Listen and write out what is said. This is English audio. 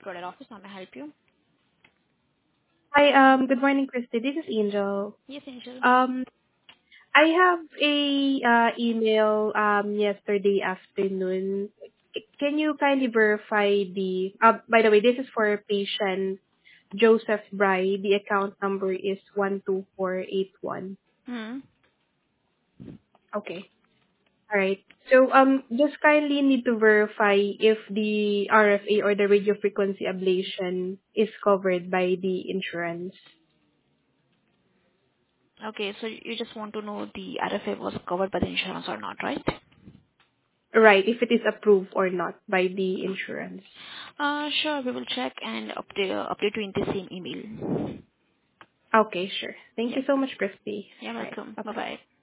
Product Office. How may I help you? Hi, good morning, Christy. This is Angel. Yes, Angel. Um, I have a email yesterday afternoon. Can you kindly verify by the way, this is for patient Joseph Bry. The account number is 12481. Hmm. Okay. All right. So, just kindly need to verify if the RFA or the radio frequency ablation is covered by the insurance. Okay, so you just want to know the RFA was covered by the insurance or not, right? Right, if it is approved or not by the insurance. Sure. We will check and update you in the same email. Okay, sure. Thank Yep. you so much, Christy. You're All right. welcome. Bye-bye. Bye-bye.